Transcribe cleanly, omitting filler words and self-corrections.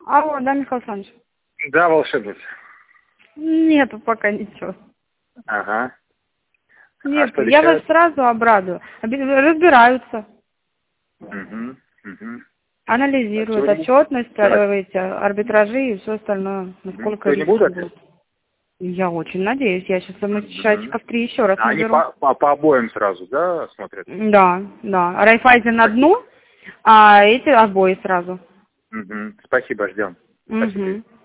Алло, да, Михаил Александрович? Да, волшебница. Нету пока ничего. Ага. Нет, что я вас решают? сразу обрадую. Разбираются, Угу. Угу. анализируют Сегодня, отчетность, да. эти арбитражи и все остальное, насколько Сегодня риски будут? будут. Я очень надеюсь. Я сейчас Угу. часиков 3 еще раз А они наберу. по обоим сразу, да, смотрят? Да, да. Райфайзен Спасибо. одну, а эти обои сразу. Угу. Спасибо, ждем. Спасибо. Угу.